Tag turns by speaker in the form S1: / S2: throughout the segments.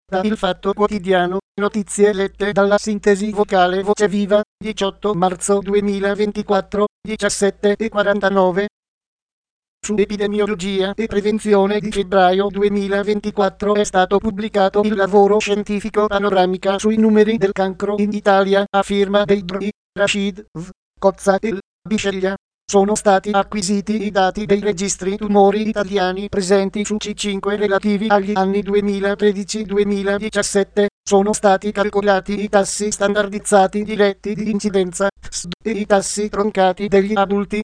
S1: Da Il Fatto Quotidiano, notizie lette dalla sintesi vocale Voce Viva, 18 marzo 2024, 17:49. Su epidemiologia e prevenzione di febbraio 2024 è stato pubblicato il lavoro scientifico panoramica sui numeri del cancro in Italia a firma dei Dr. Rashid V. Cozza e L. Bisceglia. Sono stati acquisiti i dati dei registri tumori italiani presenti su C5 relativi agli anni 2013-2017. Sono stati calcolati i tassi standardizzati diretti di incidenza SD e i tassi troncati degli adulti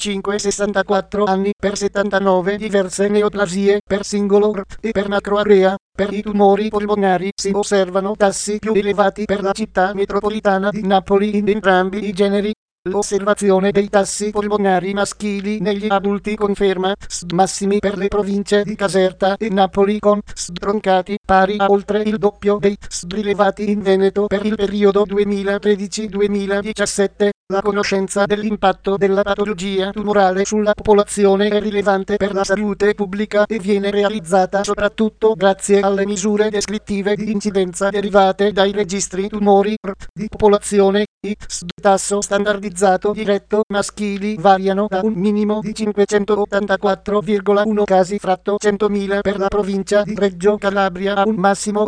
S1: 35-64 anni per 79 diverse neoplasie per singolo RT e per macroarea. Per i tumori polmonari si osservano tassi più elevati per la città metropolitana di Napoli in entrambi i generi. L'osservazione dei tassi polmonari maschili negli adulti conferma SD massimi per le province di Caserta e Napoli con SD troncati pari a oltre il doppio dei SD rilevati in Veneto per il periodo 2013-2017. La conoscenza dell'impatto della patologia tumorale sulla popolazione è rilevante per la salute pubblica e viene realizzata soprattutto grazie alle misure descrittive di incidenza derivate dai registri tumori RT di popolazione. Il tasso standardizzato diretto maschili variano da un minimo di 584,1 casi fratto 100.000 per la provincia di Reggio Calabria a un massimo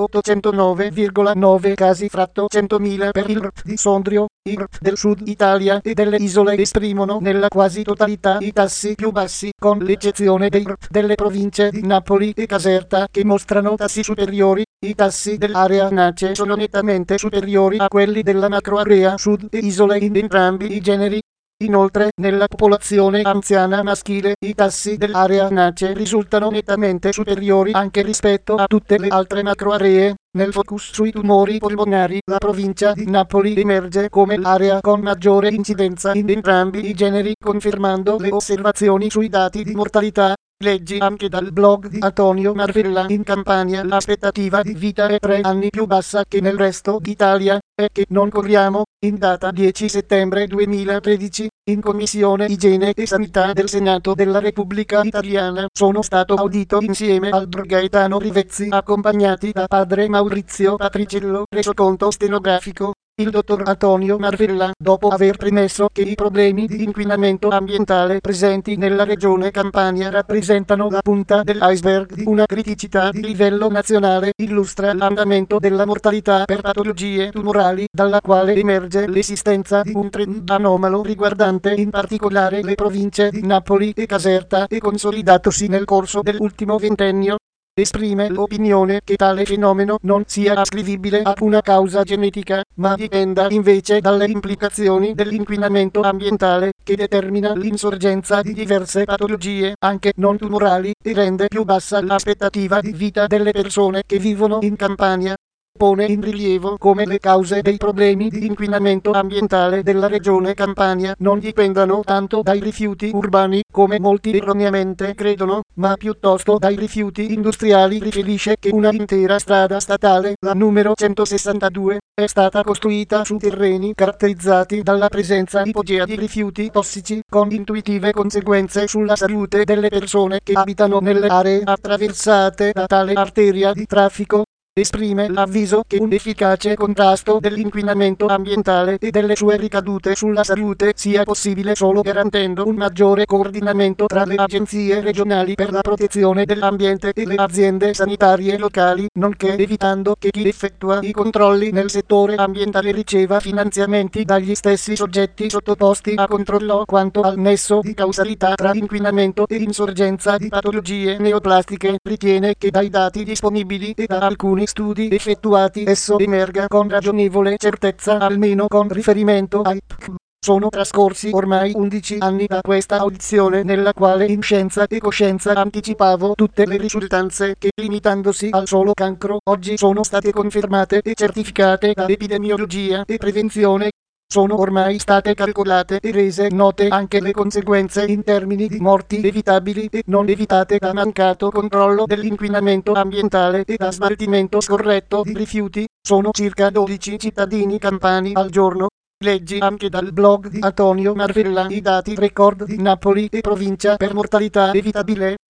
S1: 809,9 casi fratto 100.000 per il RT di Sondrio. I RT del Sud Italia e delle isole esprimono nella quasi totalità i tassi più bassi, con l'eccezione dei RT delle province di Napoli e Caserta che mostrano tassi superiori. I tassi dell'area NACE sono nettamente superiori a quelli della macroarea Sud e isole in entrambi i generi. Inoltre, nella popolazione anziana maschile, i tassi dell'area NACE risultano nettamente superiori anche rispetto a tutte le altre macroaree. Nel focus sui tumori polmonari, la provincia di Napoli emerge come l'area con maggiore incidenza in entrambi i generi, confermando le osservazioni sui dati di mortalità. Leggi anche dal blog di Antonio Marvella. In Campania l'aspettativa di vita è 3 anni più bassa che nel resto d'Italia, e che non corriamo. In data 10 settembre 2013, in Commissione Igiene e Sanità del Senato della Repubblica Italiana, sono stato audito insieme al Dr. Gaetano Rivezzi, accompagnati da padre Maurizio Patriciello. Resoconto stenografico. Il dottor Antonio Marvella, dopo aver premesso che i problemi di inquinamento ambientale presenti nella regione Campania rappresentano la punta dell'iceberg di una criticità di livello nazionale, illustra l'andamento della mortalità per patologie tumorali, dalla quale emerge l'esistenza di un trend anomalo riguardante in particolare le province di Napoli e Caserta e consolidatosi nel corso dell'ultimo ventennio. Esprime l'opinione che tale fenomeno non sia ascrivibile a una causa genetica, ma dipenda invece dalle implicazioni dell'inquinamento ambientale, che determina l'insorgenza di diverse patologie, anche non tumorali, e rende più bassa l'aspettativa di vita delle persone che vivono in Campania. Pone in rilievo come le cause dei problemi di inquinamento ambientale della regione Campania non dipendano tanto dai rifiuti urbani, come molti erroneamente credono, ma piuttosto dai rifiuti industriali. Riferisce che una intera strada statale, la numero 162, è stata costruita su terreni caratterizzati dalla presenza ipogea di rifiuti tossici, con intuitive conseguenze sulla salute delle persone che abitano nelle aree attraversate da tale arteria di traffico. Esprime l'avviso che un efficace contrasto dell'inquinamento ambientale e delle sue ricadute sulla salute sia possibile solo garantendo un maggiore coordinamento tra le agenzie regionali per la protezione dell'ambiente e le aziende sanitarie locali, nonché evitando che chi effettua i controlli nel settore ambientale riceva finanziamenti dagli stessi soggetti sottoposti a controllo. Quanto al nesso di causalità tra inquinamento e insorgenza di patologie neoplastiche, ritiene che dai dati disponibili e da alcuni studi effettuati esso emerga con ragionevole certezza, almeno con riferimento ai PCM. Sono trascorsi ormai 11 anni da questa audizione, nella quale in scienza e coscienza anticipavo tutte le risultanze che, limitandosi al solo cancro, oggi sono state confermate e certificate da epidemiologia e prevenzione. Sono ormai state calcolate e rese note anche le conseguenze in termini di morti evitabili e non evitate da mancato controllo dell'inquinamento ambientale e da smaltimento scorretto di rifiuti. Sono circa 12 cittadini campani al giorno. Leggi anche dal blog di Antonio Marvella i dati record di Napoli e provincia per mortalità evitabile.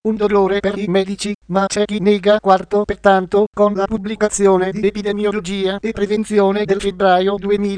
S1: un dolore per i medici, ma c'è chi nega. Quarto, pertanto, con la pubblicazione di Epidemiologia e Prevenzione del febbraio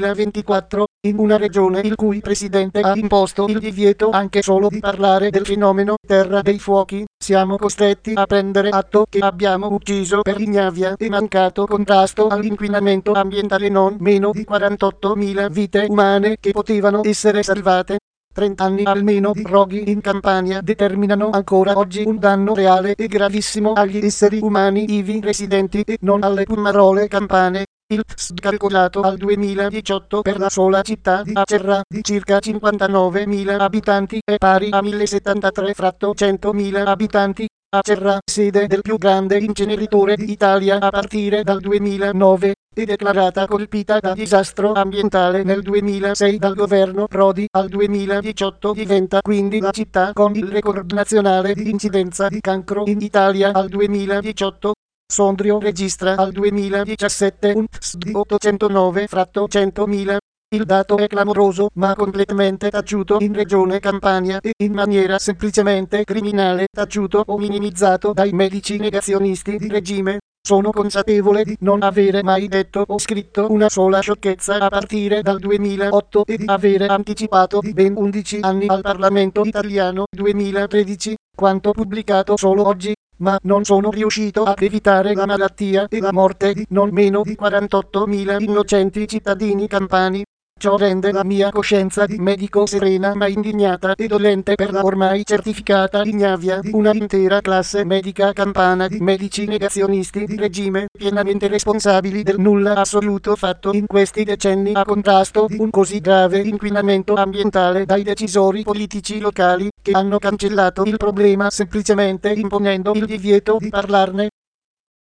S1: 2024, in una regione il cui presidente ha imposto il divieto anche solo di parlare del fenomeno Terra dei Fuochi, siamo costretti a prendere atto che abbiamo ucciso per ignavia e mancato contrasto all'inquinamento ambientale non meno di 48.000 vite umane che potevano essere salvate. 30 anni almeno di roghi in Campania determinano ancora oggi un danno reale e gravissimo agli esseri umani ivi residenti e non alle fumarole campane. Il PSD calcolato al 2018 per la sola città di Acerra, di circa 59.000 abitanti, è pari a 1073 fratto 100.000 abitanti. Acerra, sede del più grande inceneritore d'Italia a partire dal 2009, e declarata colpita da disastro ambientale nel 2006 dal governo Prodi, al 2018 diventa quindi la città con il record nazionale di incidenza di cancro in Italia al 2018. Sondrio registra al 2017 un PSD di 809 fratto 100.000. Il dato è clamoroso ma completamente taciuto in regione Campania e in maniera semplicemente criminale taciuto o minimizzato dai medici negazionisti di regime. Sono consapevole di non avere mai detto o scritto una sola sciocchezza a partire dal 2008 e di avere anticipato di ben 11 anni al Parlamento italiano 2013, quanto pubblicato solo oggi, ma non sono riuscito ad evitare la malattia e la morte di non meno di 48.000 innocenti cittadini campani. Ciò rende la mia coscienza di medico serena ma indignata e dolente per la ormai certificata ignavia di una intera classe medica campana di medici negazionisti di regime, pienamente responsabili del nulla assoluto fatto in questi decenni a contrasto di un così grave inquinamento ambientale dai decisori politici locali, che hanno cancellato il problema semplicemente imponendo il divieto di parlarne.